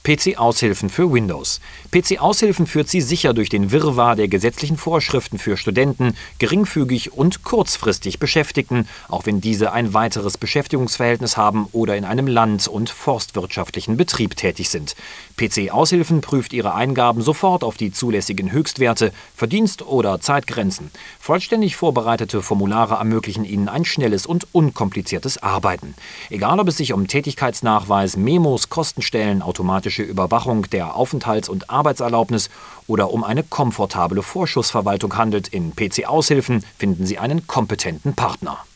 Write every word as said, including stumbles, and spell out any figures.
P C-Aushilfen für Windows. P C-Aushilfen führt Sie sicher durch den Wirrwarr der gesetzlichen Vorschriften für Studenten, geringfügig und kurzfristig Beschäftigten, auch wenn diese ein weiteres Beschäftigungsverhältnis haben oder in einem land- und forstwirtschaftlichen Betrieb tätig sind. P C-Aushilfen prüft Ihre Eingaben sofort auf die zulässigen Höchstwerte, Verdienst- oder Zeitgrenzen. Vollständig vorbereitete Formulare ermöglichen Ihnen ein schnelles und unkompliziertes Arbeiten. Egal, ob es sich um Tätigkeitsnachweis, Memos, Kostenstellen, automatische Überwachung der Aufenthalts- und Arbeitserlaubnis oder um eine komfortable Vorschussverwaltung handelt, in P C-Aushilfen finden Sie einen kompetenten Partner.